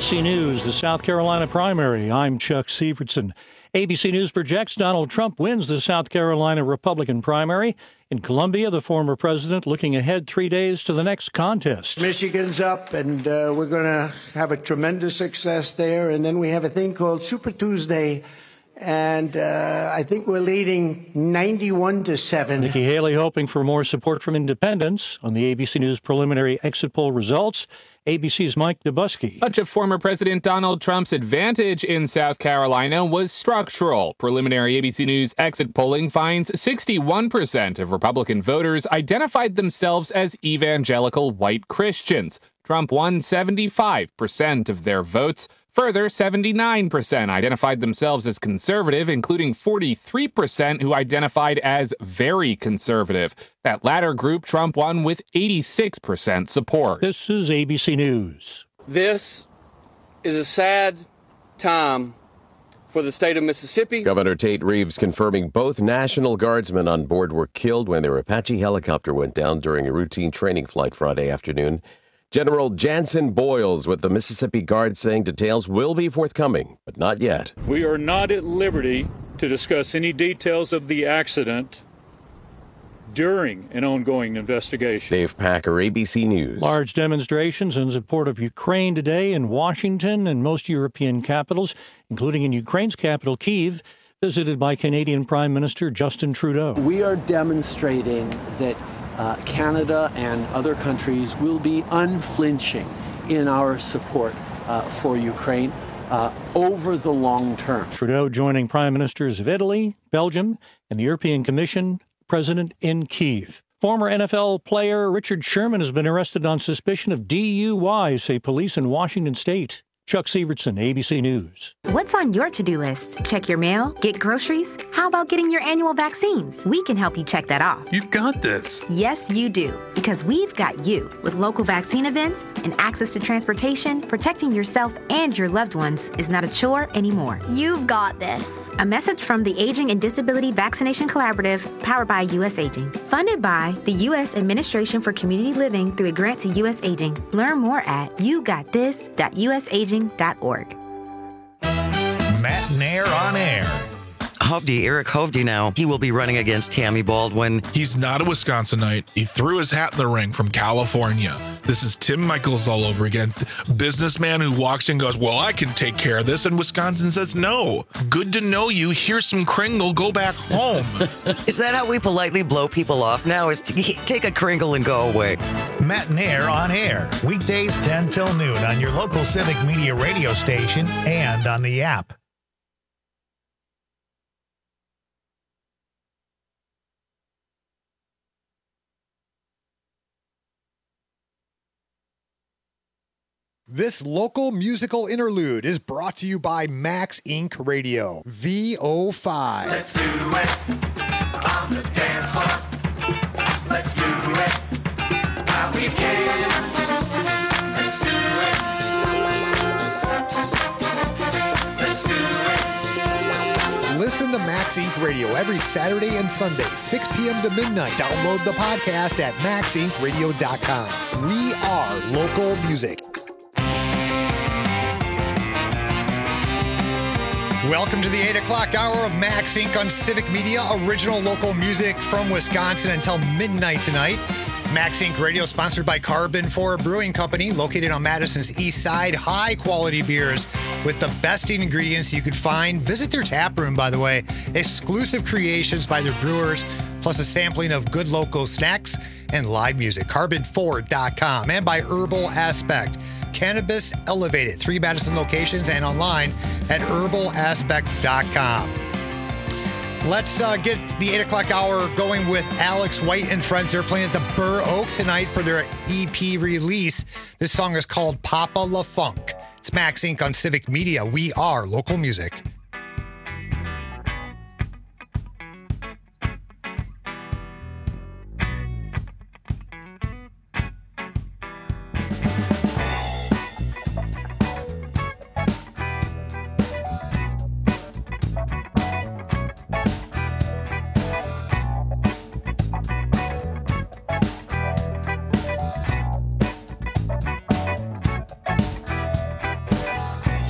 ABC News, the South Carolina primary. I'm Chuck Sievertson. ABC News projects Donald Trump wins the South Carolina Republican primary. In Columbia, the former president looking ahead 3 days to the next contest. Michigan's up, and we're going to have a tremendous success there. And then we have a thing called Super Tuesday, and I think we're leading 91-7. Nikki Haley hoping for more support from independents. On the ABC News preliminary exit poll results, ABC's Mike Dubusky. Much of former President Donald Trump's advantage in South Carolina was structural. Preliminary ABC News exit polling finds 61% of Republican voters identified themselves as evangelical white Christians. Trump won 75% of their votes. Further, 79% identified themselves as conservative, including 43% who identified as very conservative. That latter group Trump won with 86% support. This is ABC News. This is a sad time for the state of Mississippi. Governor Tate Reeves confirming both National Guardsmen on board were killed when their Apache helicopter went down during a routine training flight Friday afternoon. General Jansen Boyles with the Mississippi Guard saying details will be forthcoming, but not yet. We are not at liberty to discuss any details of the accident during an ongoing investigation. Dave Packer, ABC News. Large demonstrations in support of Ukraine today in Washington and most European capitals, including in Ukraine's capital, Kyiv, visited by Canadian Prime Minister Justin Trudeau. We are demonstrating that Canada and other countries will be unflinching in our support for Ukraine over the long term. Trudeau joining Prime Ministers of Italy, Belgium, and the European Commission president in Kyiv. Former NFL player Richard Sherman has been arrested on suspicion of DUI, say police in Washington state. Chuck Sievertson, ABC News. What's on your to-do list? Check your mail? Get groceries? How about getting your annual vaccines? We can help you check that off. You've got this. Yes, you do. Because we've got you. With local vaccine events and access to transportation, protecting yourself and your loved ones is not a chore anymore. You've got this. A message from the Aging and Disability Vaccination Collaborative, powered by U.S. Aging. Funded by the U.S. Administration for Community Living through a grant to U.S. Aging. Learn more at yougotthis.usaging.org. Matt Nair on air. Hovde, Eric Hovde now. He will be running against Tammy Baldwin. He's not a Wisconsinite. He threw his hat in the ring from California. This is Tim Michaels all over again. Businessman who walks in and goes, well, I can take care of this. And Wisconsin says, no. Good to know you. Here's some Kringle. Go back home. Is that how we politely blow people off now? Is to take a Kringle and go away? Matt Nair on air. Weekdays 10 till noon on your local Civic Media radio station and on the app. This local musical interlude is brought to you by Max Inc. Radio, VO5. Let's do it on the dance floor. Let's do it how we can. Let's do it. Let's do it. Listen to Max Inc. Radio every Saturday and Sunday, 6 p.m. to midnight. Download the podcast at maxincradio.com. We are local music. Welcome to the 8 o'clock hour of Max Inc. on Civic Media, original local music from Wisconsin until midnight tonight. Max Inc. Radio sponsored by Carbon 4 Brewing Company, located on Madison's east side. High quality beers with the best ingredients you could find. Visit their tap room, by the way. Exclusive creations by their brewers, plus a sampling of good local snacks and live music. Carbon4.com. And by Herbal Aspect. Cannabis Elevated. 3 Madison locations and online at herbalaspect.com. Let's get the 8 o'clock hour going with Alex White and friends. They're playing at the Burr Oak tonight for their EP release. This song is called Papa La Funk. It's Max Inc. on Civic Media. We are local music.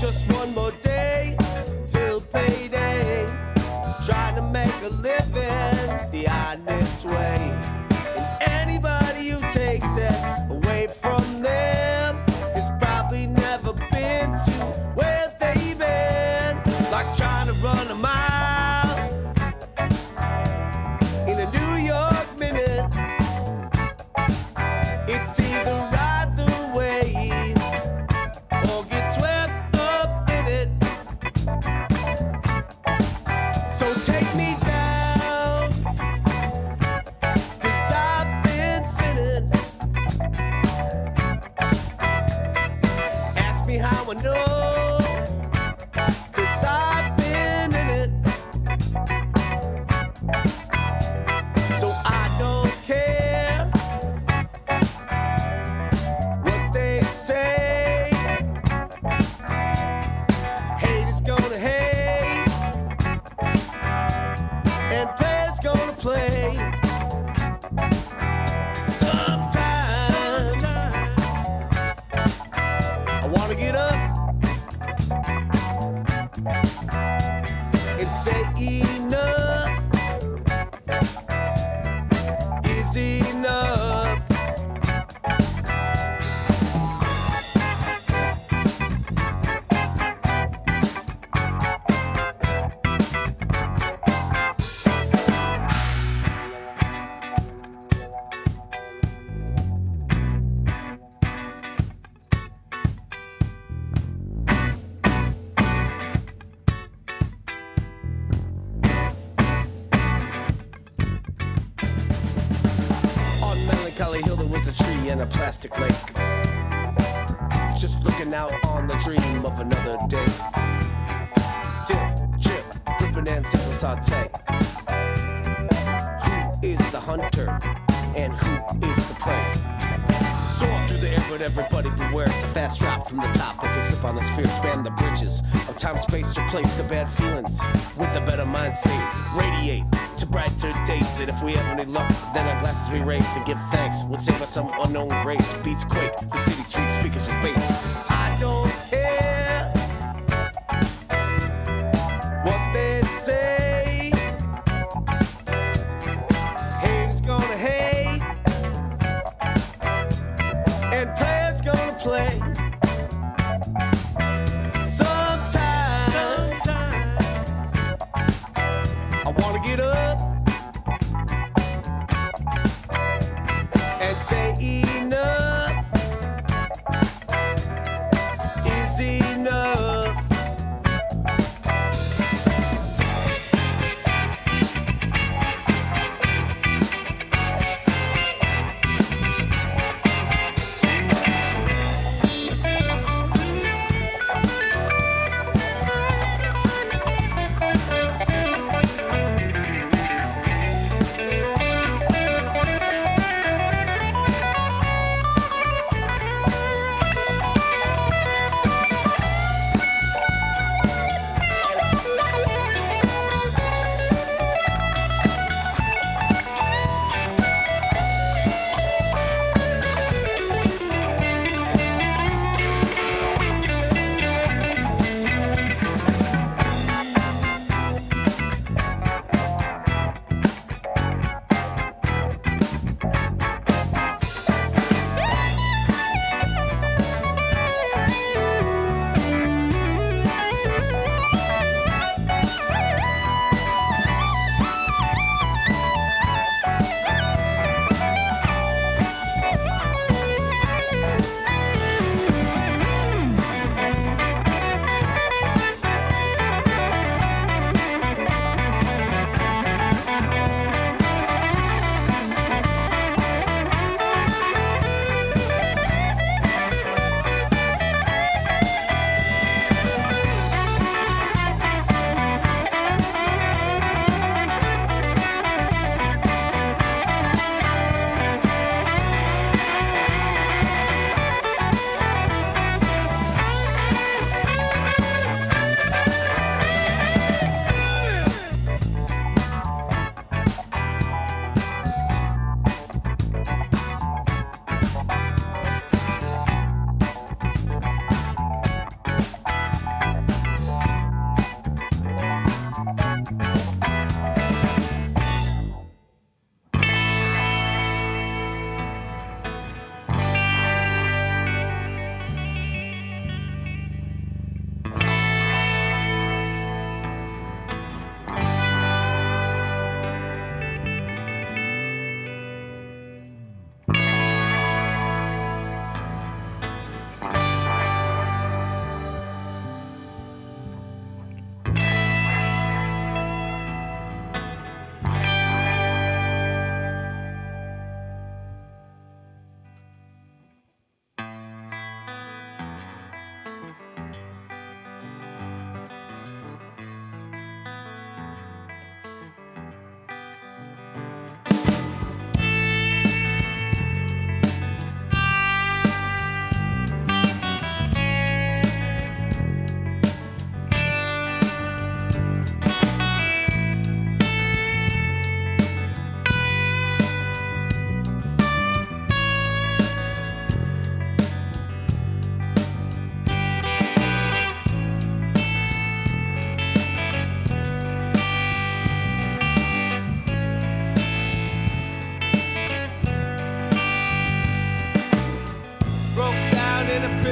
Just one more day till payday. Trying to make a living the honest way. And anybody who takes it away from them has probably never been to where they've been. Like trying to run a mile in a New York minute. It's either ride the waves or get swept up in it. So take me down, 'cause I've been sinning. Ask me how I know, 'cause I've been in it. So I don't care what they say. Hate is gonna hate, and play's gonna play. Sometimes I wanna get up and say enough is enough. On Melancholy Hill there was a tree and a plastic lake, just looking out on the dream of another day. Dip, chip, flipping and sizzle saute. Who is the hunter and who is the prey? Soar through the air, but everybody beware. It's a fast drop from the top. If you slip on the sphere, span the bridges of time, space, replace the bad feelings with a better mind state. Radiate to brighter days, and if we have any luck, then our glasses we raise and give thanks. Would save us some unknown grace. Beats quake, the city street speakers with bass. I don't care what they say. Hate is gonna hate, and players gonna play. Sometimes I wanna get up and say enough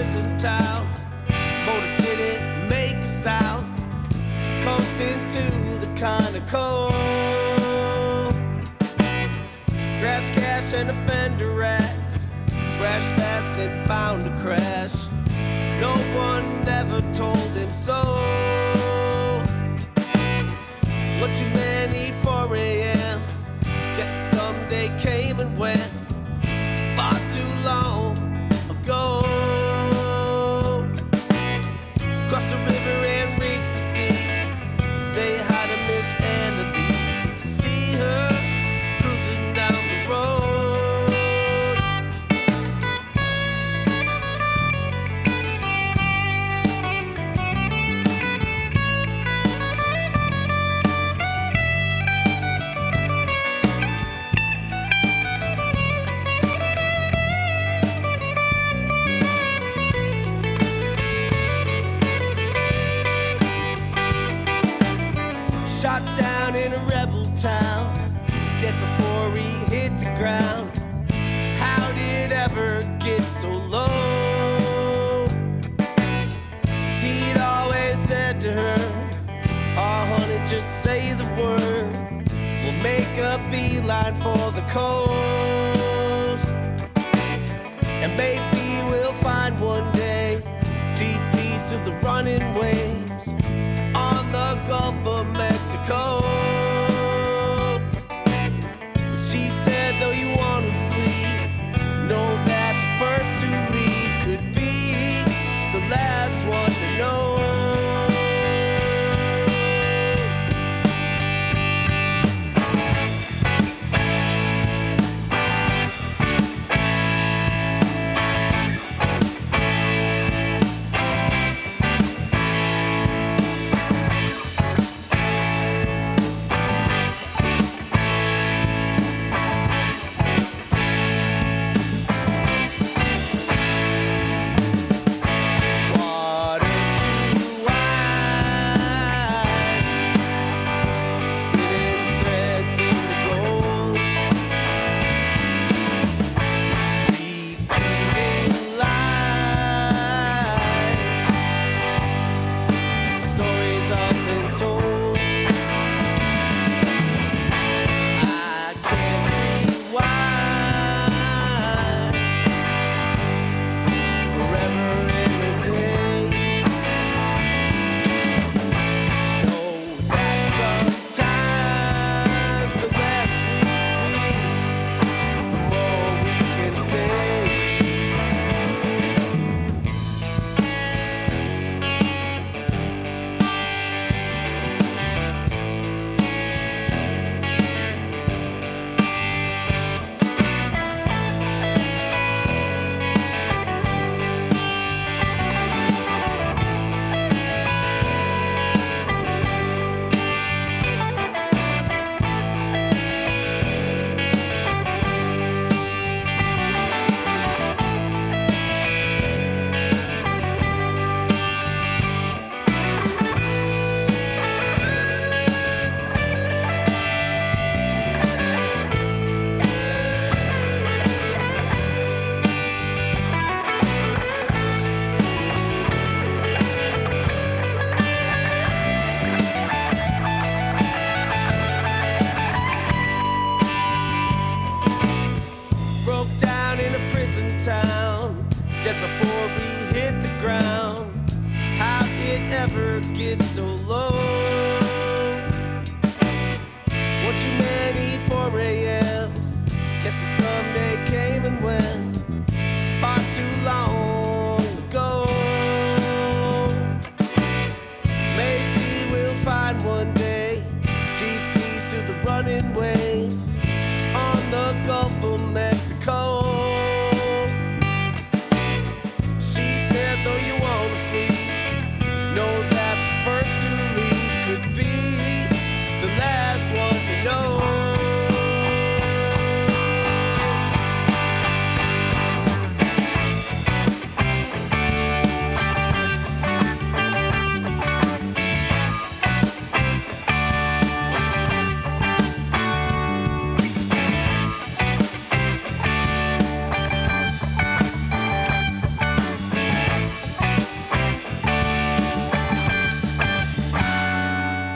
prison town. Motor didn't make a sound. Coasting to the kind of cold. Grass cash and a fender racks. Brash fast and bound to crash. No one ever told him so. What too many 4 a.m.s. Guess someday came and went. Far too long ago. Cross the river and reach the sea. Say hi to Miss Anna Lee. If you see her cruising down the road. Shot down in a rebel town, dead before he hit the ground. How did it ever get so low? 'Cause he'd always said to her, oh honey, just say the word. We'll make a beeline for the coast. And maybe we'll find one day deep peace of the running waves on the Gulf of Mexico. But she said, though you want to flee, know that the first to leave could be the last one to know. ever get so low. One too many 4 a.m.s. Guess the someday came and went far too long ago. Maybe we'll find one day deep peace through the running waves on the Gulf of Mexico. She said, though you want to sleep, know that the first two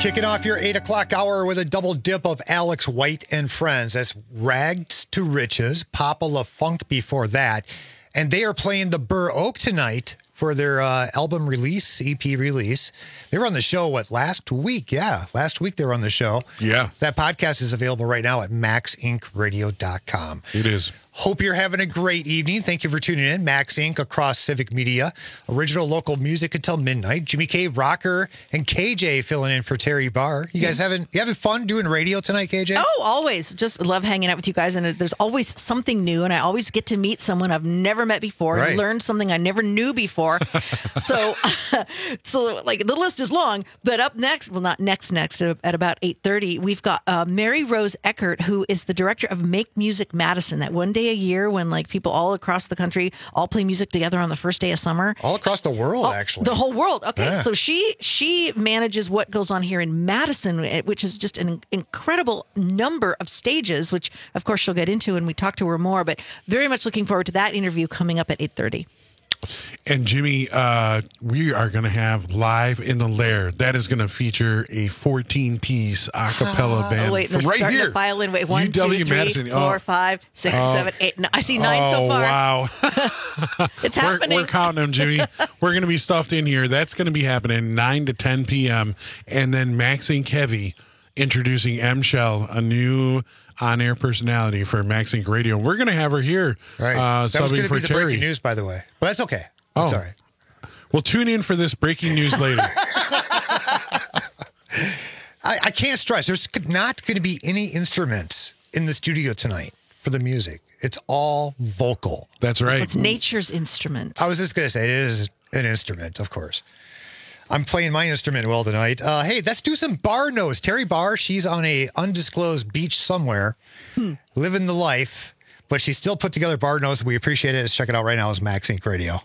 Kicking off your 8 o'clock hour with a double dip of Alex White and Friends. That's Rags to Riches, Papa LaFunk before that. And they are playing the Burr Oak tonight for their album release, EP release. They were on the show, last week? Yeah, last week they were on the show. Yeah. That podcast is available right now at maxincradio.com. It is. Hope you're having a great evening. Thank you for tuning in. Max Inc. across Civic Media. Original local music until midnight. Jimmy K, Rocker, and KJ filling in for Terry Barr. You guys having fun doing radio tonight, KJ? Oh, always. Just love hanging out with you guys. And there's always something new. And I always get to meet someone I've never met before. Right. And learn something I never knew before. So like the list is long. But up next, well, not next, at about 8:30, we've got Mary Rose Eckert, who is the director of Make Music Madison. That one day a year when like people all across the country all play music together on the first day of summer. All across the world, actually. The whole world. Okay, Yeah. so she manages what goes on here in Madison, which is just an incredible number of stages, which of course she'll get into and we talk to her more. But very much looking forward to that interview coming up at 8:30. And Jimmy, we are going to have Live in the Lair. That is going to feature a 14-piece a cappella band Wait, from they're right starting here. to file in. Wait, 1, 2, UW 3, Madison. 4, 5, 6, 7, 8, 9. I see 9 so far. Wow. It's happening. We're counting them, Jimmy. We're going to be stuffed in here. That's going to be happening 9 to 10 p.m. And then Maxine Kevy introducing M. Shell, a new on-air personality for Max Inc. Radio. We're going to have her here. Right. That was subbing going to for be the Terry. breaking news, by the way. But that's okay. That's all right. Well, tune in for this breaking news later. I can't stress, there's not going to be any instruments in the studio tonight for the music. It's all vocal. That's right. It's nature's instrument. I was just going to say, it is an instrument, of course. I'm playing my instrument well tonight. Hey, let's do some bar notes. Terry Barr, she's on a undisclosed beach somewhere, living the life, but she still put together bar notes. We appreciate it. Let's check it out right now. It's Max Inc. Radio.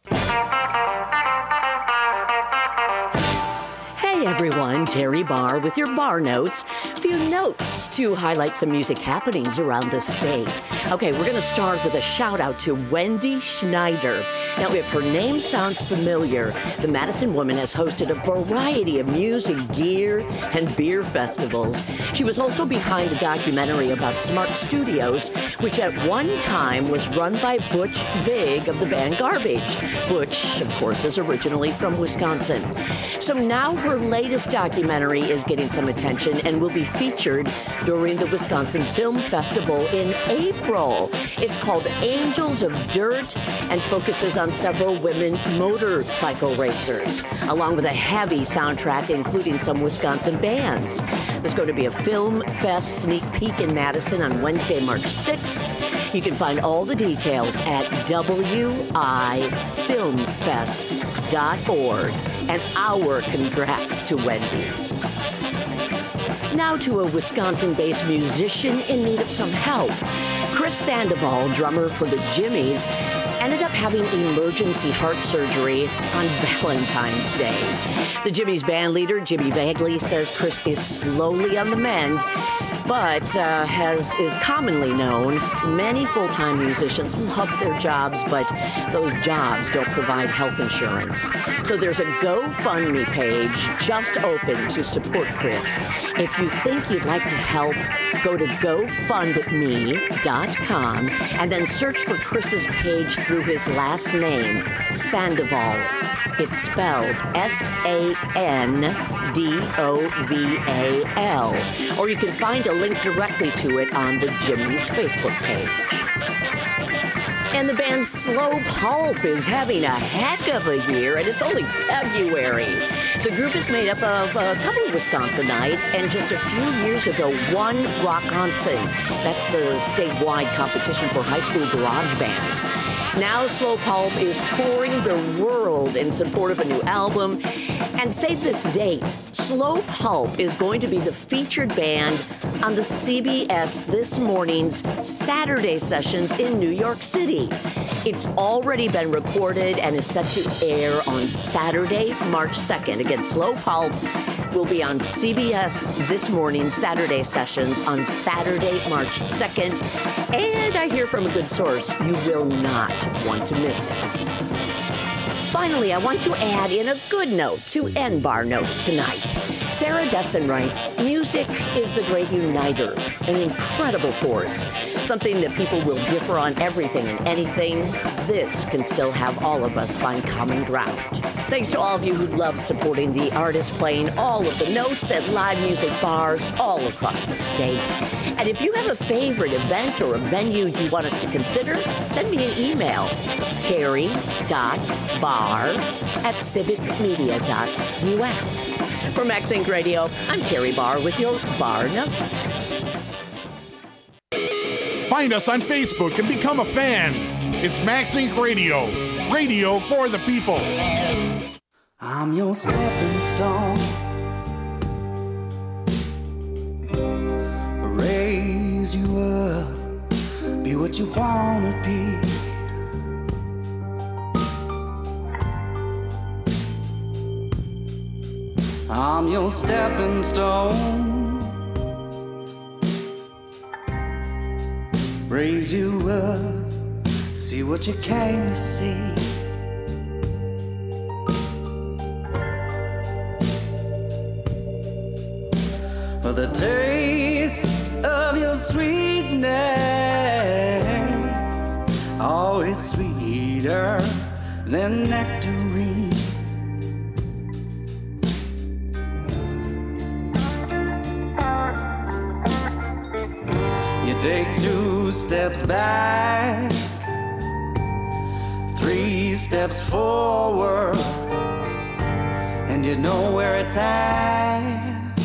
Hey everyone, Terry Barr with your bar notes. A few notes to highlight some music happenings around the state. Okay, we're going to start with a shout out to Wendy Schneider. Now, if her name sounds familiar, the Madison woman has hosted a variety of music, gear, and beer festivals. She was also behind the documentary about Smart Studios, which at one time was run by Butch Vig of the band Garbage. Butch, of course, is originally from Wisconsin. So now her latest documentary is getting some attention and will be featured during the Wisconsin Film Festival in April. It's called Angels of Dirt and focuses on several women motorcycle racers, along with a heavy soundtrack including some Wisconsin bands. There's going to be a Film Fest sneak peek in Madison on Wednesday, March 6th. You can find all the details at wifilmfest.org. And our congrats to Wendy. Now to a Wisconsin-based musician in need of some help. Chris Sandoval, drummer for the Jimmies, ended up having emergency heart surgery on Valentine's Day. The Jimmies band leader, Jimmy Bagley, says Chris is slowly on the mend, but as is commonly known, many full-time musicians love their jobs, but those jobs don't provide health insurance. So there's a GoFundMe page just open to support Chris. If you think you'd like to help, go to GoFundMe.com and then search for Chris's page through his last name, Sandoval. It's spelled Sandoval. Or you can find a link directly to it on the Jimmy's Facebook page. And the band Slow Pulp is having a heck of a year, and it's only February. The group is made up of a couple of Wisconsinites, and just a few years ago won Rockonson. That's the statewide competition for high school garage bands. Now Slow Pulp is touring the world in support of a new album. And save this date, Slow Pulp is going to be the featured band on the CBS This Morning's Saturday sessions in New York City. It's already been recorded and is set to air on Saturday, March 2nd. Again, Slow Pulp will be on CBS This Morning Saturday sessions on Saturday, March 2nd. And I hear from a good source, you will not want to miss it. Finally, I want to add in a good note to end bar notes tonight. Sarah Desson writes, music is the great uniter, an incredible force, something that people will differ on everything and anything. This can still have all of us find common ground. Thanks to all of you who love supporting the artists playing all of the notes at live music bars all across the state. And if you have a favorite event or a venue you want us to consider, send me an email, terry.barr@civicmedia.us. For Max Inc. Radio, I'm Terry Barr with your Bar Notes. Find us on Facebook and become a fan. It's Max Inc. Radio. Radio for the people. I'm your stepping stone. Raise you up. Be what you wanna be. I'm your stepping stone. Raise you up. See what you came to see. For the taste of your sweetness, always sweeter than nectarine. You take 2 steps back, 3 steps forward, and you know where it's at.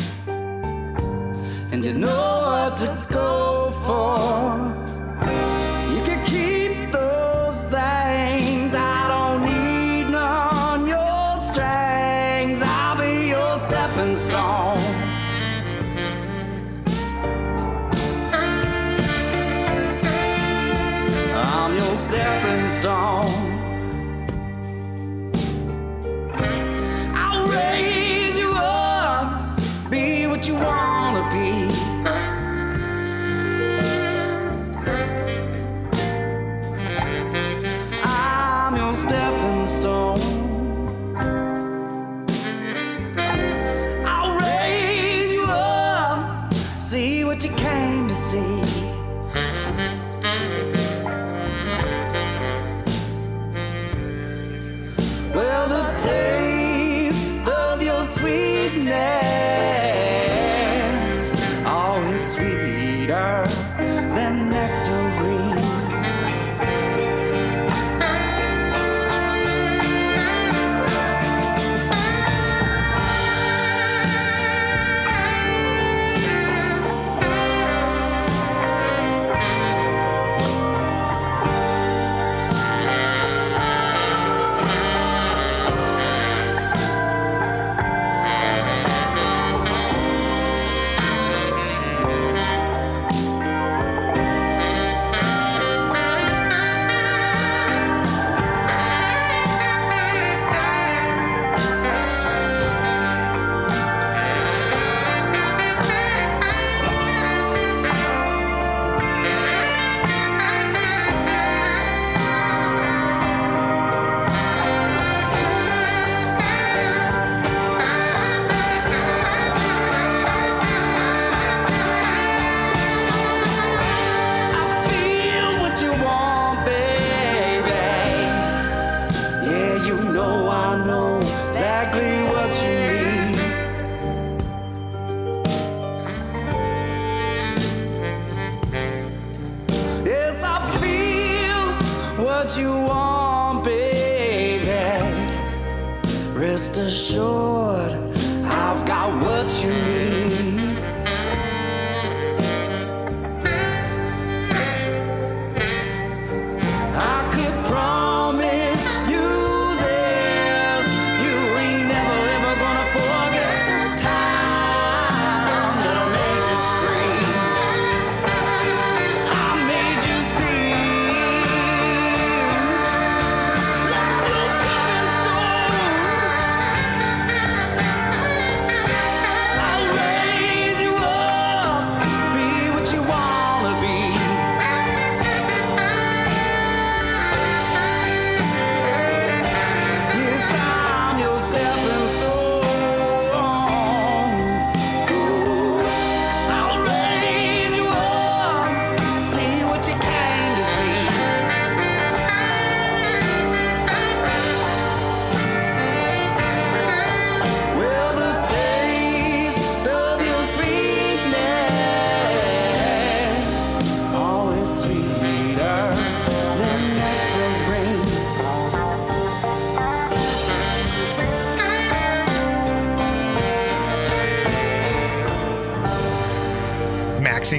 And you know what to go for. You can keep those things. I don't need none your strings. I'll be your stepping stone. I'm your stepping stone. I'll raise you up. Be what you wanna be. I'm your stepping stone. I'll raise you up. See what you came to see. Well, the taste of your sweetness, always sweeter than nectarine. What you want, baby. Rest assured, I've got what you need. I could promise you this. You ain't never ever gonna forget the time that I made you scream. I made you scream. Like your stepping stone. I'll raise you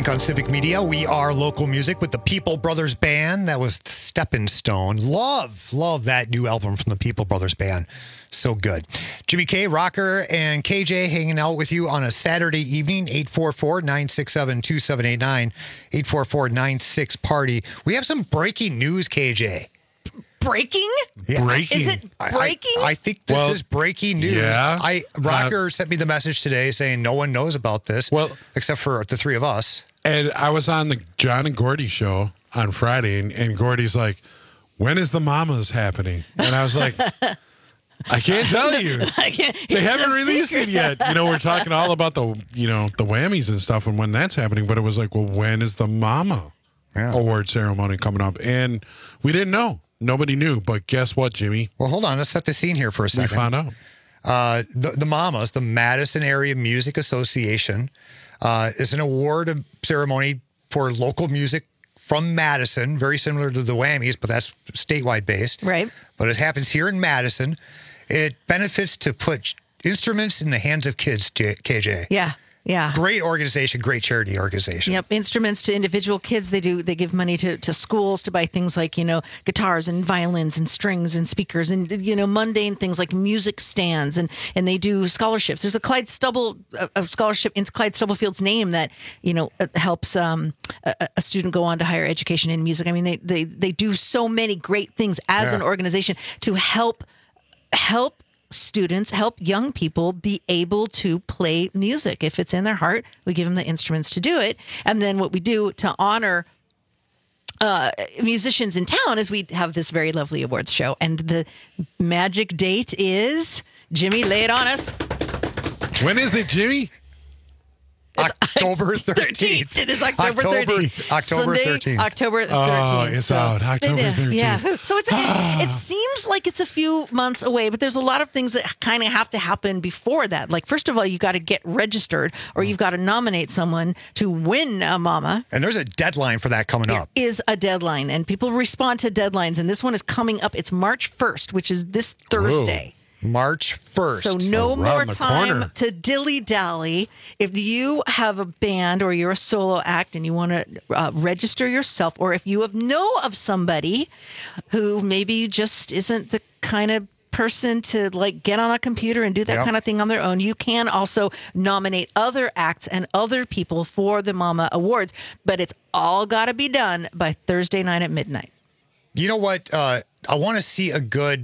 Inc. on Civic Media. We are local music with the People Brothers Band. That was Stepping Stone. Love that new album from the People Brothers Band. So good. Jimmy K, Rocker, and KJ hanging out with you on a Saturday evening, 844-967-2789, 844-96-PARTY. We have some breaking news, KJ. Breaking? Yeah. Breaking. Is it breaking? I think this is breaking news. Yeah. Rocker sent me the message today saying no one knows about this, except for the three of us. And I was on the John and Gordy show on Friday, and Gordy's like, when is the Mamas happening? And I was like, I can't tell you. They haven't released it yet. We're talking all about the whammies and stuff and when that's happening, but it was like, well, when is the Mama award ceremony coming up? And we didn't know. Nobody knew, but guess what, Jimmy? Well, hold on. Let's set the scene here for a second. We found out. The Mamas, the Madison Area Music Association, is an award ceremony for local music from Madison, very similar to the Whammies, but that's statewide based. Right. But it happens here in Madison. It benefits to put instruments in the hands of kids, KJ. Yeah. Yeah. Great organization, great charity organization. Yep. Instruments to individual kids. They give money to schools to buy things like, guitars and violins and strings and speakers and, mundane things like music stands. And they do scholarships. There's a Clyde scholarship in Clyde Stubblefield's name that, helps a student go on to higher education in music. I mean, they do so many great things as an organization to help students, help young people be able to play music. If it's in their heart, we give them the instruments to do it. And then what we do to honor musicians in town is we have this very lovely awards show. And the magic date is, Jimmy, lay it on us. When is it, Jimmy? October 13th. It is October 13th. October Sunday, 13th. October 13th. Oh, it's out. October 13th. Yeah. So it seems like it's a few months away, but there's a lot of things that kind of have to happen before that. Like, first of all, you got to get registered, or you've got to nominate someone to win a Mama. And there's a deadline for that coming up. There is a deadline, and people respond to deadlines, and this one is coming up. It's March 1st, which is this Thursday. March 1st. So no more time to dilly-dally. If you have a band or you're a solo act and you want to register yourself, or if you know of somebody who maybe just isn't the kind of person to get on a computer and do that kind of thing on their own, you can also nominate other acts and other people for the Mama Awards. But it's all got to be done by Thursday night at midnight. You know what? I want to see a good...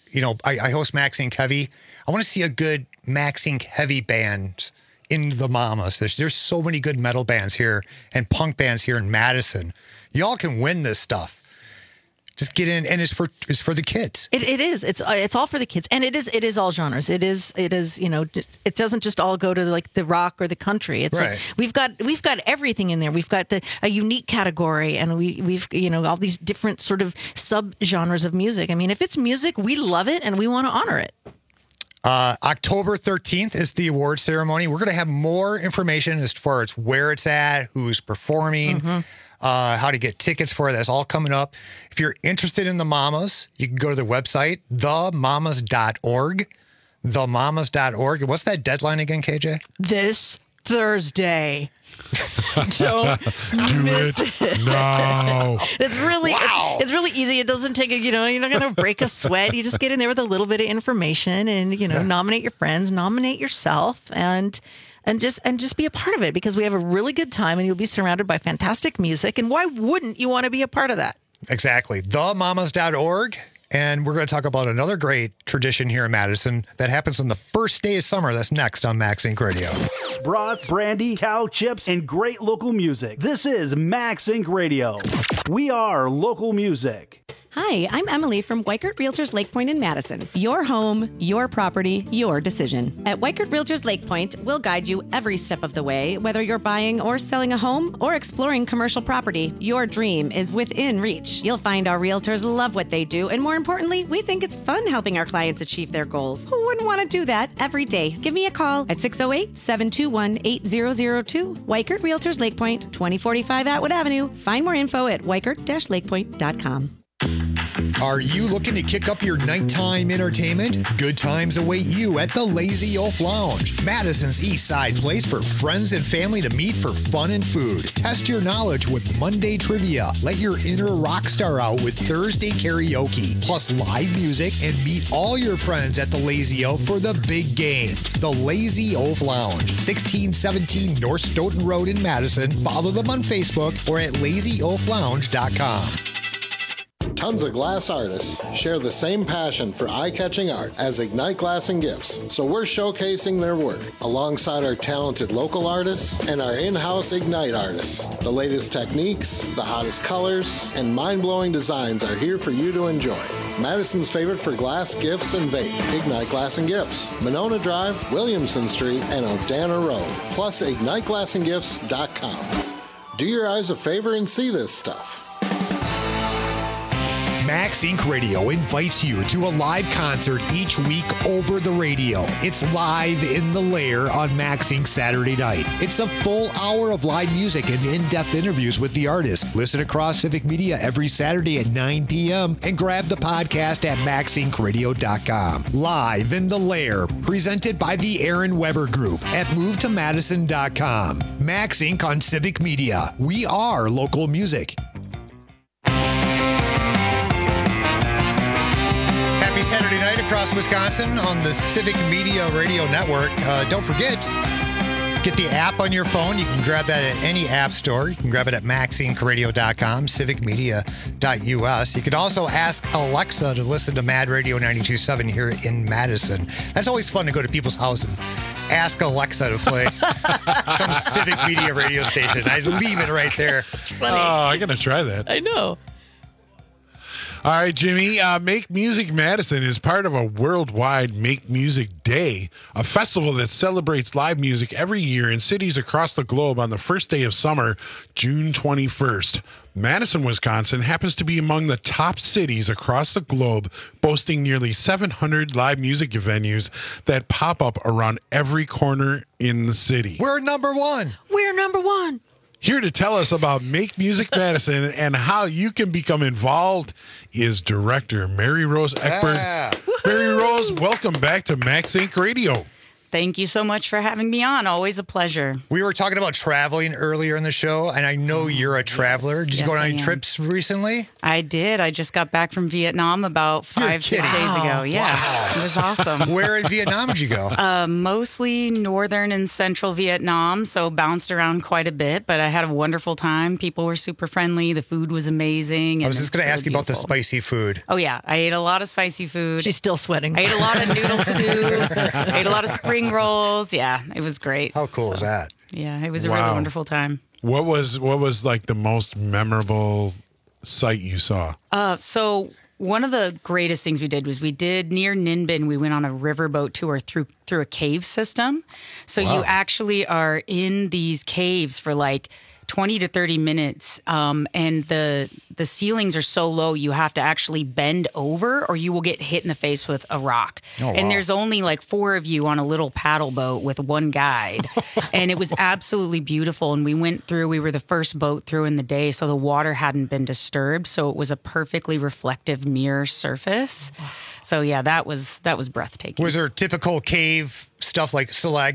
I host Maxine Heavy. I want to see a good Maxine Heavy band in the Mamas. There's so many good metal bands here and punk bands here in Madison. Y'all can win this stuff. Just get in, and it's for the kids. It is. It's all for the kids, and it is all genres. It is. It doesn't just all go to the rock or the country. It's right. We've got everything in there. We've got a unique category, and we've all these different sort of sub genres of music. I mean, if it's music, we love it and we want to honor it. October 13th is the award ceremony. We're going to have more information as far as where it's at, who's performing. Mm-hmm. How to get tickets for it. That's all coming up. If you're interested in the Mamas, you can go to the website, themamas.org. Themamas.org. What's that deadline again, KJ? This Thursday. Don't miss it. No. It's really easy. It doesn't take you're not going to break a sweat. You just get in there with a little bit of information and, nominate your friends, nominate yourself, and just be a part of it, because we have a really good time and you'll be surrounded by fantastic music. And why wouldn't you want to be a part of that? Exactly. Themamas.org. And we're going to talk about another great tradition here in Madison that happens on the first day of summer. That's next on Max Inc. Radio. Brats, brandy, cow chips, and great local music. This is Max Inc. Radio. We are local music. Hi, I'm Emily from Weichert Realtors Lake Point in Madison. Your home, your property, your decision. At Weichert Realtors Lake Point, we'll guide you every step of the way, whether you're buying or selling a home or exploring commercial property. Your dream is within reach. You'll find our realtors love what they do, and more importantly, we think it's fun helping our clients achieve their goals. Who wouldn't want to do that every day? Give me a call at 608-721-8002. Weichert Realtors Lake Point, 2045 Atwood Avenue. Find more info at weichert-lakepoint.com. Are you looking to kick up your nighttime entertainment? Good times await you at the Lazy Oaf Lounge, Madison's East Side place for friends and family to meet for fun and food. Test your knowledge with Monday trivia. Let your inner rock star out with Thursday karaoke, plus live music, and meet all your friends at the Lazy Oaf for the big game. The Lazy Oaf Lounge, 1617 North Stoughton Road in Madison. Follow them on Facebook or at lazyoaflounge.com. Tons of glass artists share the same passion for eye-catching art as Ignite Glass and Gifts, so we're showcasing their work alongside our talented local artists and our in-house Ignite artists. The latest techniques, the hottest colors, and mind-blowing designs are here for you to enjoy. Madison's favorite for glass, gifts, and vape, Ignite Glass and Gifts, Monona Drive, Williamson Street, and Odana Road, plus IgniteGlassandGifts.com. Do your eyes a favor and see this stuff. Max Inc. Radio invites you to a live concert each week over the radio. It's Live in the Lair on Max Inc. Saturday night. It's a full hour of live music and in-depth interviews with the artists. Listen across Civic Media every Saturday at 9 p.m. and grab the podcast at maxincradio.com. Live in the Lair, presented by the Aaron Weber Group at movetomadison.com. Max Inc. on Civic Media. We are local music. Happy Saturday night across Wisconsin on the Civic Media Radio Network. Don't forget, get the app on your phone. You can grab that at any app store. You can grab it at maxincradio.com, civicmedia.us. You could also ask Alexa to listen to Mad Radio 92.7 here in Madison. That's always fun to go to people's house and ask Alexa to play some Civic Media radio station. I leave it right there. Oh, I got to try that. I know. All right, Jimmy. Make Music Madison is part of a worldwide Make Music Day, a festival that celebrates live music every year in cities across the globe on the first day of summer, June 21st. Madison, Wisconsin happens to be among the top cities across the globe, boasting nearly 700 live music venues that pop up around every corner in the city. We're number one. We're number one. Here to tell us about Make Music Madison and how you can become involved is director Mary Rose Eckberg. Yeah. Mary Rose, welcome back to Max Inc. Radio. Thank you so much for having me on. Always a pleasure. We were talking about traveling earlier in the show, and I know you're a traveler. Did you go on any trips recently? I did. I just got back from Vietnam about 5-6 days ago. Yeah, wow. It was awesome. Where in Vietnam did you go? Mostly northern and central Vietnam, so bounced around quite a bit, but I had a wonderful time. People were super friendly. The food was amazing. I was just going to ask you about the spicy food. Oh, yeah. I ate a lot of spicy food. She's still sweating. I ate a lot of noodle soup. I ate a lot of spring rolls. Yeah, it was great. How cool is that? Yeah, it was a really wonderful time. What was like the most memorable sight you saw? So one of the greatest things we did was near Ninh Binh, we went on a riverboat tour through a cave system. So you actually are in these caves for like 20 to 30 minutes, and the ceilings are so low you have to actually bend over or you will get hit in the face with a rock. And there's only like 4 of you on a little paddle boat with one guide. And it was absolutely beautiful. And we were the first boat through in the day, so the water hadn't been disturbed. So it was a perfectly reflective mirror surface. So yeah, that was breathtaking. Was there typical cave stuff like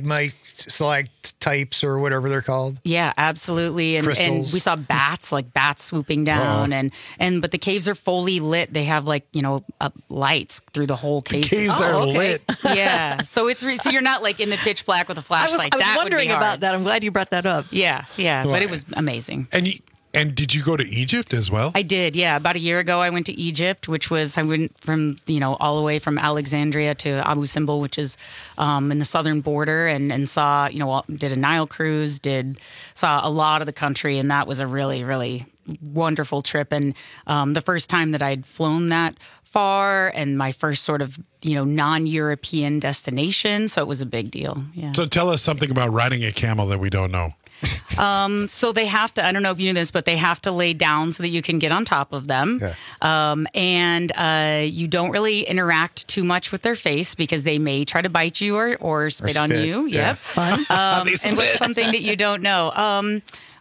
stalactites or whatever they're called? Yeah, absolutely. And we saw bats swooping down, but the caves are fully lit. They have lights through the whole cave. The caves are lit. Yeah, so so you're not like in the pitch black with a flashlight. I was wondering about that. I'm glad you brought that up. Yeah, but it was amazing. And did you go to Egypt as well? I did, yeah. About a year ago, I went to Egypt, I went from, all the way from Alexandria to Abu Simbel, which is in the southern border, and saw, did a Nile cruise, saw a lot of the country, and that was a really, really wonderful trip. And the first time that I'd flown that far, and my first sort of, non-European destination, so it was a big deal. Yeah. So tell us something about riding a camel that we don't know. So they have to, I don't know if you knew this, but they have to lay down so that you can get on top of them. Okay. And you don't really interact too much with their face because they may try to bite you or spit on you. Yeah. Yep. Fun. And what's something that you don't know.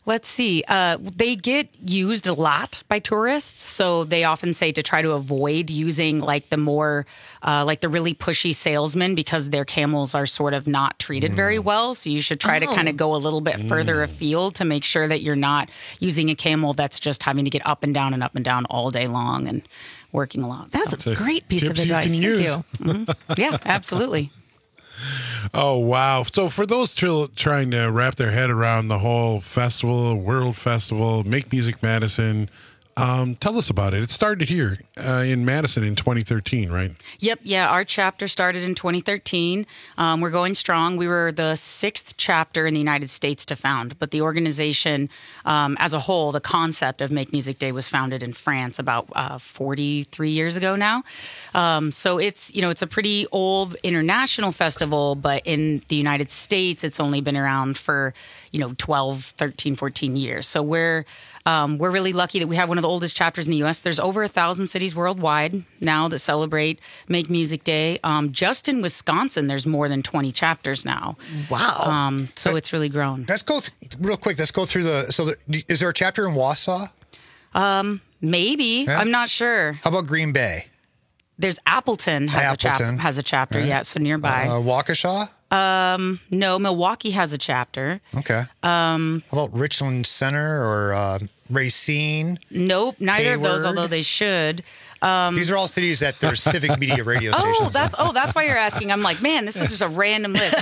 Let's see. They get used a lot by tourists, so they often say to try to avoid using like the more, like the really pushy salesmen, because their camels are sort of not treated very well. So you should try to kind of go a little bit further afield to make sure that you're not using a camel that's just having to get up and down all day long and working a lot. That's a great piece of advice. Thank you. Yeah, absolutely. Oh, wow. So for those trying to wrap their head around the whole festival, World Festival, Make Music Madison, tell us about it. It started here in Madison in 2013, right? Yep. Yeah. Our chapter started in 2013. We're going strong. We were the 6th chapter in the United States to found, but the organization as a whole, the concept of Make Music Day was founded in France about 43 years ago now. So it's a pretty old international festival, but in the United States, it's only been around for, 12, 13, 14 years. So we're really lucky that we have one of the oldest chapters in the U.S. There's over 1,000 cities worldwide now that celebrate Make Music Day. Just in Wisconsin, there's more than 20 chapters now. Wow. So it's really grown. Let's go real quick. Let's go through is there a chapter in Wausau? Maybe. Yeah. I'm not sure. How about Green Bay? There's Appleton has a chapter. Right. Yeah, so nearby. Waukesha? No, Milwaukee has a chapter. Okay. How about Richland Center or Racine? Nope, neither Hayward? of those, although they should. These are all cities that there's civic media radio stations. That's why you're asking. I'm like, man, this is just a random list.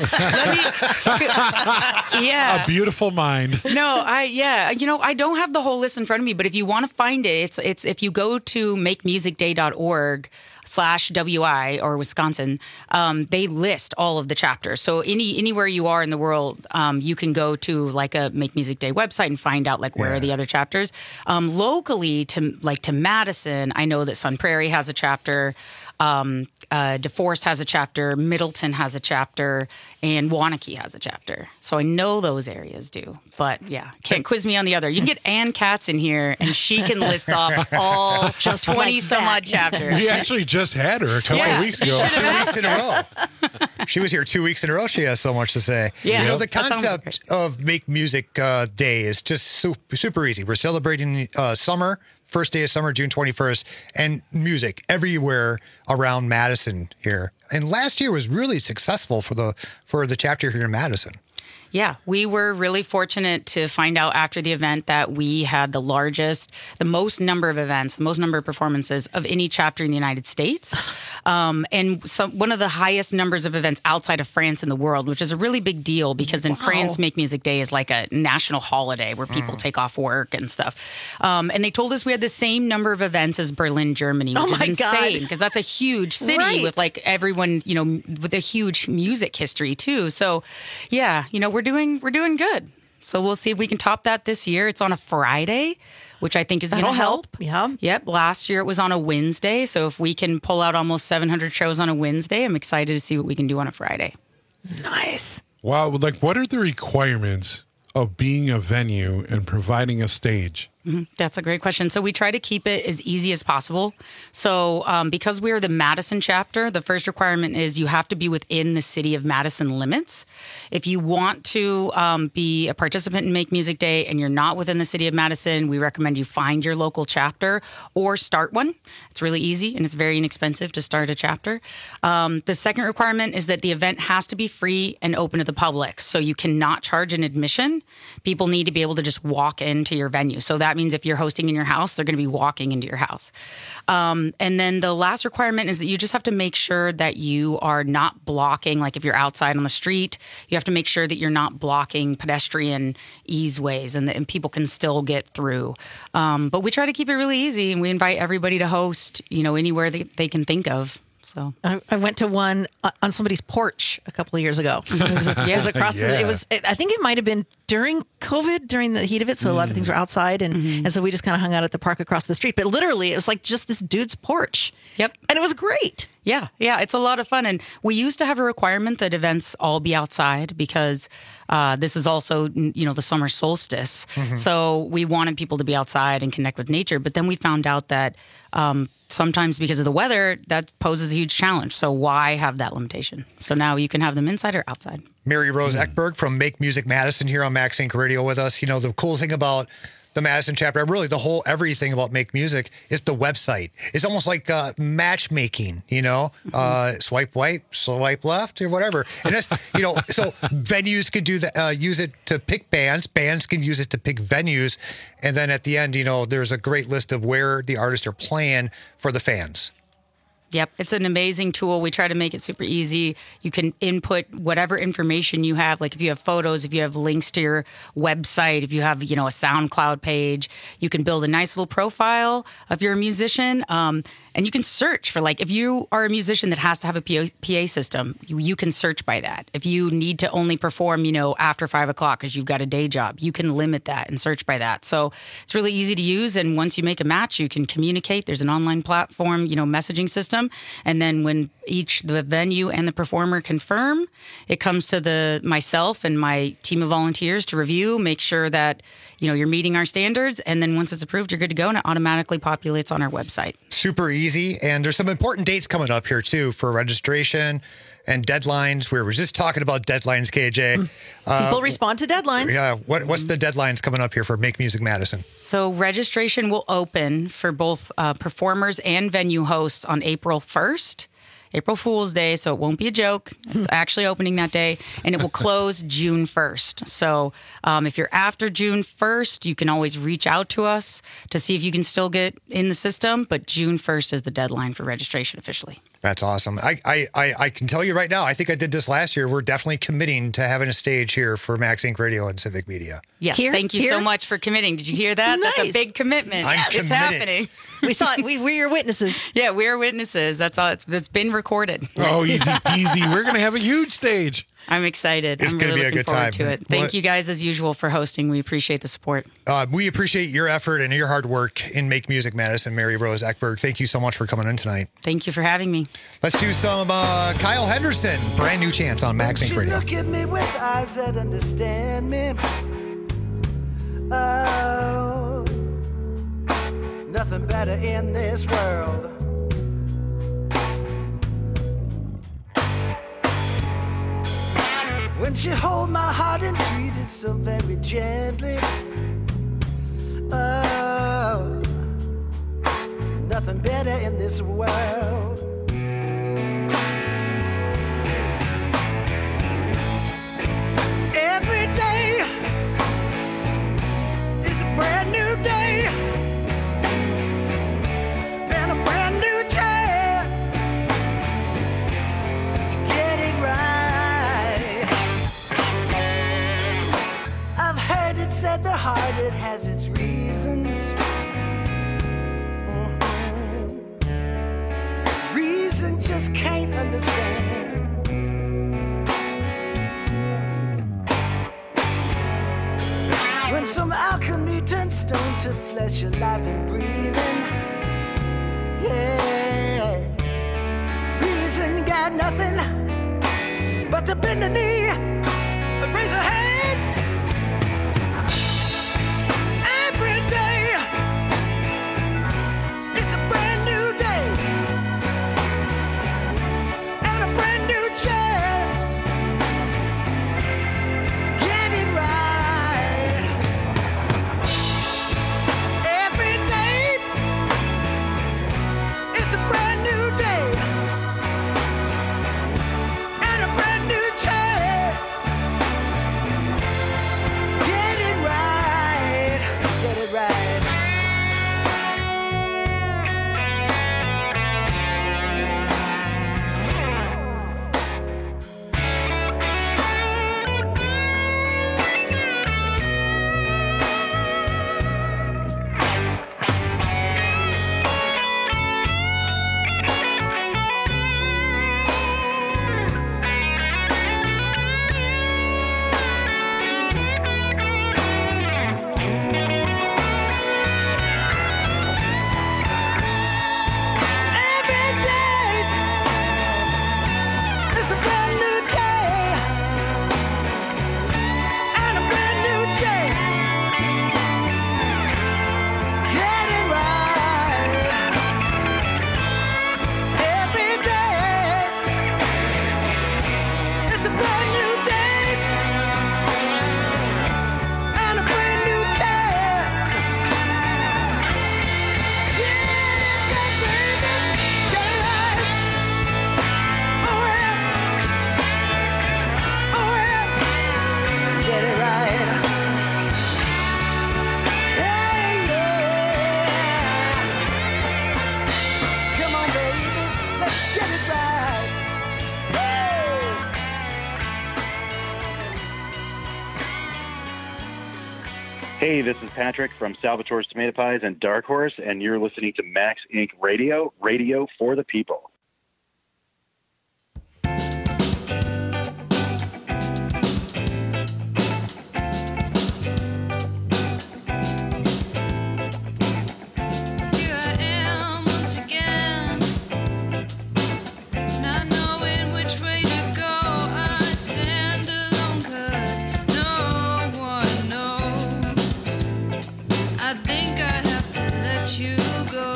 A beautiful mind. No, I don't have the whole list in front of me, but if you want to find it, it's if you go to makemusicday.org/WI or Wisconsin, they list all of the chapters. So anywhere you are in the world, you can go to like a Make Music Day website and find out like where are the other chapters. Locally to Madison, I know that Sun Prairie has a chapter. DeForest has a chapter, Middleton has a chapter, and Waunakee has a chapter. So I know those areas do. But yeah, can't quiz me on the other. You can get Ann Katz in here, and she can list off all just 20 some odd chapters. We actually just had her a couple of weeks ago. 2 weeks in a row. She was here 2 weeks in a row. She has so much to say. Yeah. The concept of Make Music Day is just super easy. We're celebrating summer. First day of summer, June 21st, and music everywhere around Madison here. And last year was really successful for the chapter here in Madison. Yeah, we were really fortunate to find out after the event that we had the most number of events, the most number of performances of any chapter in the United States. And one of the highest numbers of events outside of France in the world, which is a really big deal because in France, Make Music Day is like a national holiday where people take off work and stuff. And they told us we had the same number of events as Berlin, Germany, which is insane because that's a huge city with like everyone, with a huge music history too. So yeah, we're doing good. So we'll see if we can top that this year. It's on a Friday, which I think is going to help. Yeah. Yep. Last year it was on a Wednesday. So if we can pull out almost 700 shows on a Wednesday, I'm excited to see what we can do on a Friday. Nice. Wow. Like, what are the requirements of being a venue and providing a stage? That's a great question. So we try to keep it as easy as possible. So because we are the Madison chapter, the first requirement is you have to be within the city of Madison limits. If you want to be a participant in Make Music Day and you're not within the city of Madison, we recommend you find your local chapter or start one. It's really easy and it's very inexpensive to start a chapter. The second requirement is that the event has to be free and open to the public. So you cannot charge an admission. People need to be able to just walk into your venue. So that means if you're hosting in your house, they're going to be walking into your house. And then the last requirement is that you just have to make sure that you are not blocking, like if you're outside on the street, you have to make sure that you're not blocking pedestrian easeways and people can still get through. But we try to keep it really easy and we invite everybody to host, anywhere they can think of. So I went to one on somebody's porch a couple of years ago. It was across. I think it might have been during COVID, during the heat of it. So a lot of things were outside, and so we just kind of hung out at the park across the street. But literally, it was like just this dude's porch. Yep, and it was great. Yeah, it's a lot of fun. And we used to have a requirement that events all be outside because this is also, the summer solstice. So we wanted people to be outside and connect with nature. But then we found out that sometimes because of the weather, that poses a huge challenge. So why have that limitation? So now you can have them inside or outside. Mary Rose Ekberg from Make Music Madison here on Max Inc. Radio with us. You know, the cool thing about the Madison chapter, really the whole everything about Make Music is the website. It's almost like matchmaking, you know, swipe right, swipe left, or whatever. And that's, you know, so venues could do that, use it to pick bands. Bands can use it to pick venues. And then at the end, you know, there's a great list of where the artists are playing for the fans. Yep, it's an amazing tool. We try to make it super easy. You can input whatever information you have, like if you have photos, if you have links to your website, if you have, you know, a SoundCloud page, you can build a nice little profile of your musician. And you can search for, like, if you are a musician that has to have a PA system, you can search by that. If you need to only perform, you know, after 5 o'clock because you've got a day job, you can limit that and search by that. So it's really easy to use. And once you make a match, you can communicate. There's an online platform, you know, messaging system. And then when the venue and the performer confirm, it comes to myself and my team of volunteers to review, make sure that, you know, you're meeting our standards. And then once it's approved, you're good to go, and it automatically populates on our website. Super easy. And there's some important dates coming up here too for registration and deadlines. We were just talking about deadlines, KJ. People respond to deadlines. Yeah. What's the deadlines coming up here for Make Music Madison? So registration will open for both performers and venue hosts on April 1st. April Fool's Day, so it won't be a joke. It's actually opening that day, and it will close June 1st. So if you're after June 1st, you can always reach out to us to see if you can still get in the system, but June 1st is the deadline for registration officially. That's awesome. I can tell you right now, I think I did this last year. We're definitely committing to having a stage here for Max Inc. Radio and Civic Media. Yes, thank you so much for committing. Did you hear that? Nice. That's a big commitment. It's happening. We saw it. We're your witnesses. Yeah, we're witnesses. That's all. It's been recorded. Oh, easy peasy. We're going to have a huge stage. I'm excited. It's going to be a good time. To it. Thank you guys as usual for hosting. We appreciate the support. We appreciate your effort and your hard work in Make Music Madison, Mary Rose Ekberg. Thank you so much for coming in tonight. Thank you for having me. Let's do some Kyle Henderson, Brand New Chance on Max Inc. Radio. Look at me with eyes that understand me. Oh, nothing better in this world. When she hold my heart and treat it so very gently. Oh, nothing better in this world. Every day is a brand new day and a brand new chance to get it right. I've heard it said the heart, it has its reasons. Reason just can't understand. When some alchemy turns stone to flesh, alive and breathing. Yeah, reason got nothing but to bend the knee and raise a hand. Every day, it's a brand new day and a brand new chance to get it right. Every day, it's a brand new day and a brand new chance Hey, this is Patrick from Salvatore's Tomato Pies and Dark Horse, and you're listening to Max Inc. Radio, radio for the people. You go.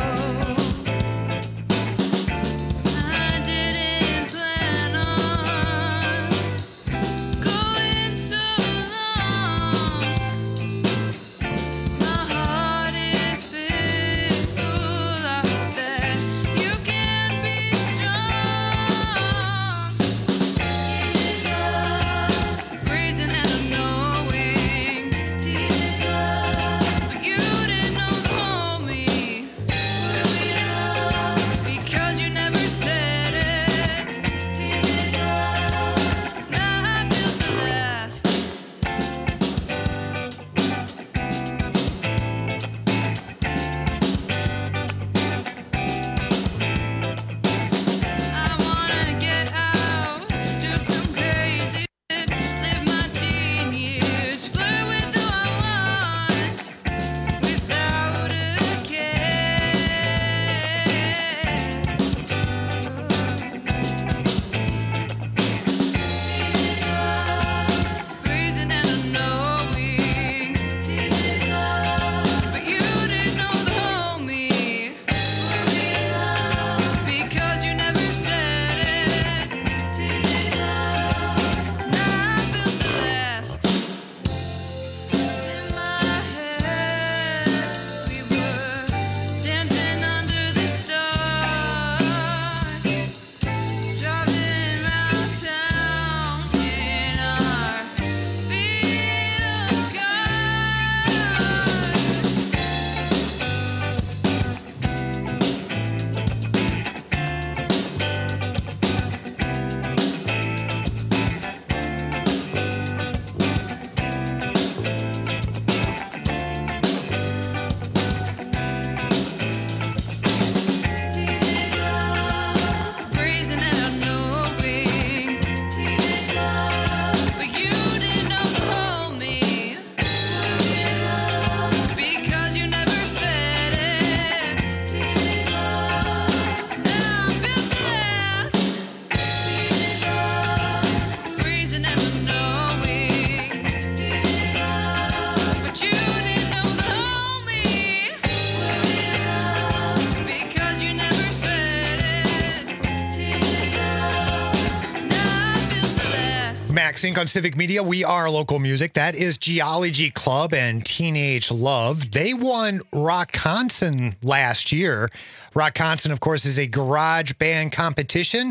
Max Inc. on Civic Media. We are local music. That is Geology Club and Teenage Love. They won Rockconson last year. Rockconson, of course, is a garage band competition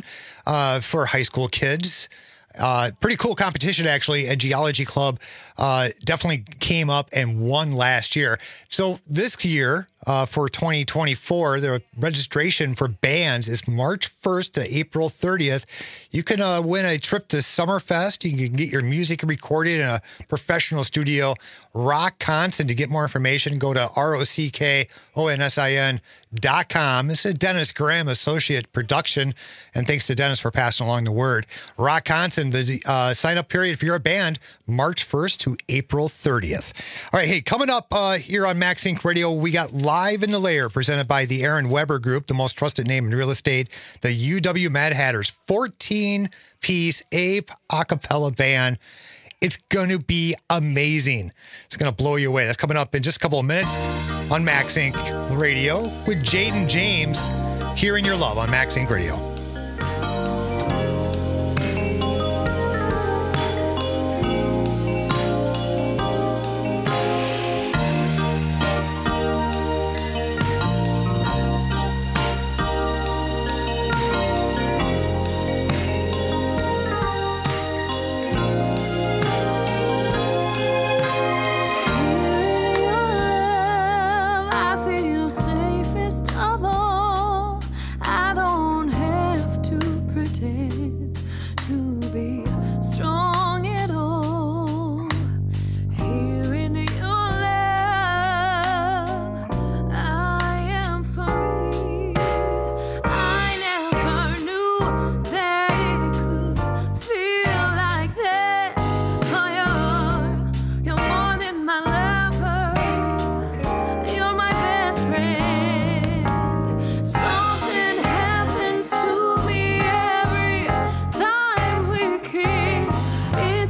for high school kids. Pretty cool competition, actually. A Geology Club definitely came up and won last year. So this year, for 2024, the registration for bands is March 1st to April 30th. You can win a trip to Summerfest. You can get your music recorded in a professional studio. Rockconson. To get more information, go to ROCKONSIN.com. This is Dennis Graham, Associate Production, and thanks to Dennis for passing along the word. Rockconson, the sign-up period for your band, March 1st to April 30th. All right, hey, coming up here on Max Inc. Radio, we got Live in the Lair, presented by the Aaron Weber Group, the most trusted name in real estate, the UW Mad Hatters, 14-piece ape a cappella band. It's going to be amazing. It's going to blow you away. That's coming up in just a couple of minutes on Max Inc. Radio with Jaden James, Hearing Your Love on Max Inc. Radio. I feel safest of all. I don't have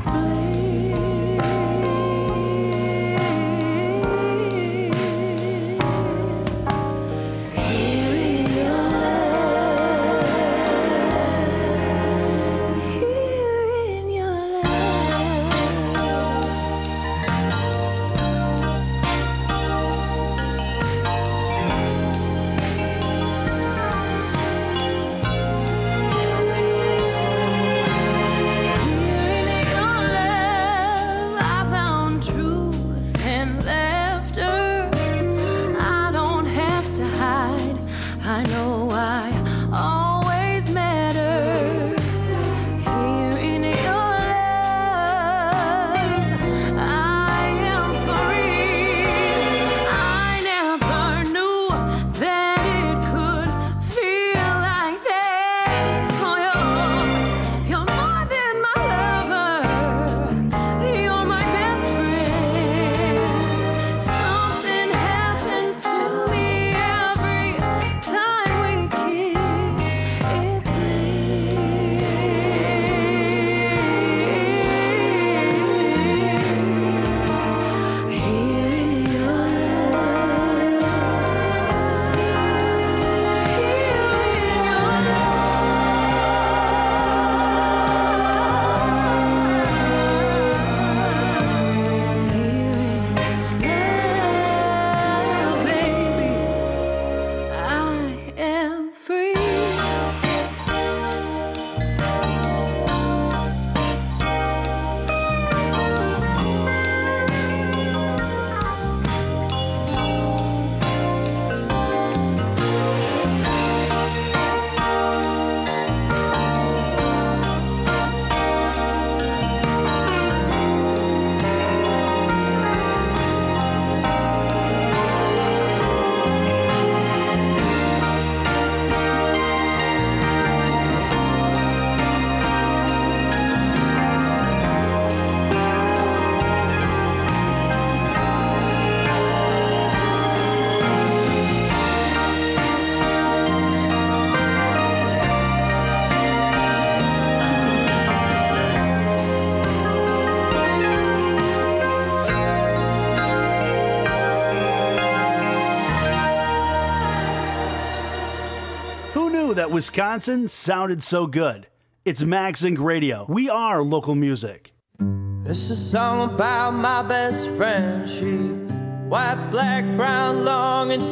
That Wisconsin sounded so good. It's Max Inc. Radio. We are local music. It's a song about my best friend. She's white, black, brown, long and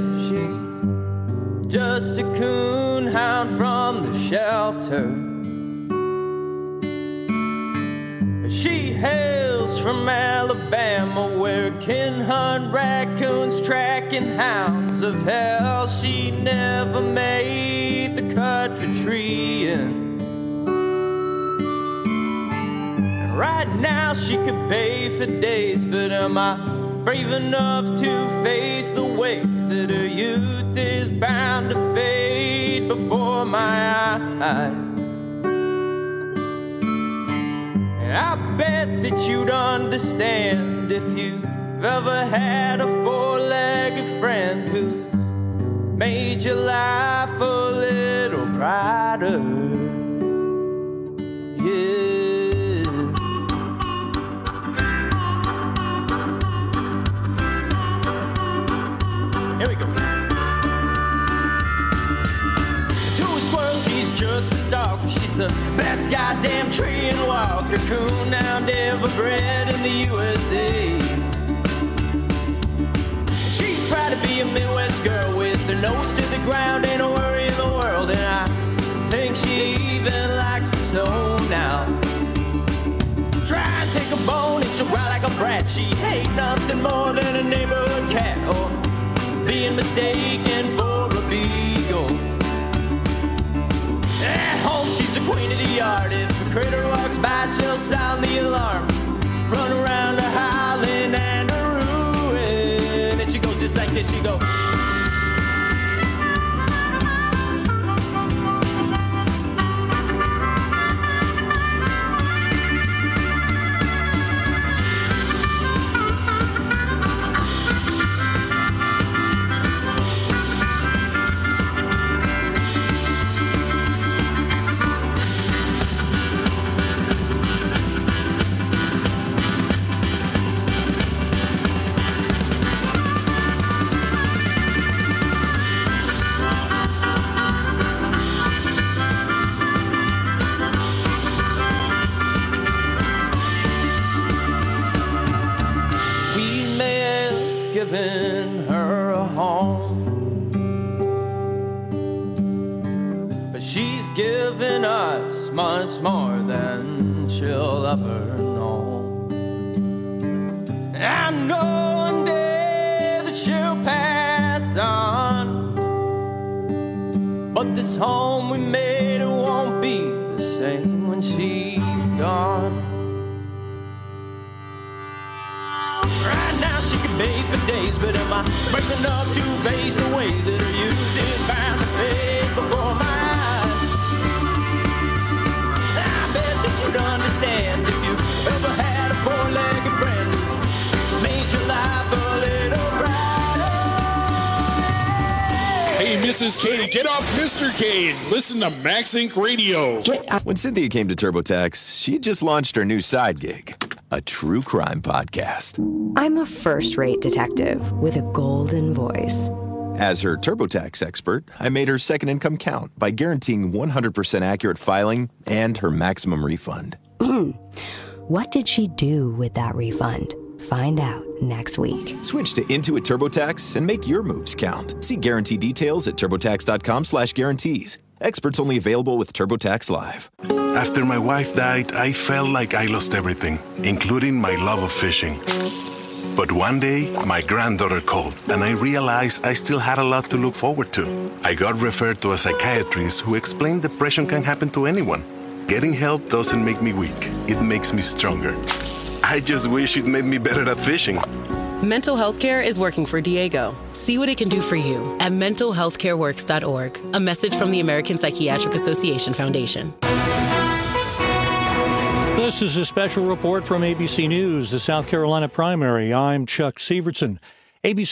thin. She's just a coon hound from the shelter. She hails from Alabama, where kin hunt raccoons, tracking hounds of hell. She never made the cut for treeing. Right now she could pay for days, but am I brave enough to face the way that her youth is bound to fade before my eyes? And I bet that you'd understand if you've ever had a four-legged friend who's made your life a little brighter. Yeah. Here we go. To a squirrel, she's just a stalker. She's the best goddamn tree and walker, coon hound ever bred in the USA. She's proud to be a Midwest girl with her nose to the ground, ain't a worry in the world, and I think she even likes the snow now. Try and take a bone and she'll growl like a brat. She ain't nothing more than a neighborhood cat, or being mistaken for a beagle. At home, she's the queen of the yard. If a critter walks by, she'll sound the alarm. Run around her howling and her ruin. And she goes just like this, she goes. given her a home, but she's given us much more than she'll ever know. I know one day that she'll pass on, but this home we made, it won't be the same when she's gone. Right now she can bake for days, but am I brave enough to face the way that her youth is bound to fade before my eyes? I bet that you'd understand if you ever had a four-legged friend who made your life a little brighter. Hey, Mrs. K, get off Mr. K and listen to Max Inc. Radio. When Cynthia came to TurboTax, she had just launched her new side gig, a true crime podcast. I'm a first-rate detective with a golden voice. As her TurboTax expert, I made her second income count by guaranteeing 100% accurate filing and her maximum refund. What did she do with that refund? Find out next week. Switch to Intuit TurboTax and make your moves count. See guarantee details at turbotax.com/guarantees. Experts only available with TurboTax Live. After my wife died, I felt like I lost everything, including my love of fishing. But one day, my granddaughter called, and I realized I still had a lot to look forward to. I got referred to a psychiatrist who explained depression can happen to anyone. Getting help doesn't make me weak. It makes me stronger. I just wish it made me better at fishing. Mental health care is working for Diego. See what it can do for you at mentalhealthcareworks.org. A message from the American Psychiatric Association Foundation. This is a special report from ABC News, the South Carolina primary. I'm Chuck Severson. ABC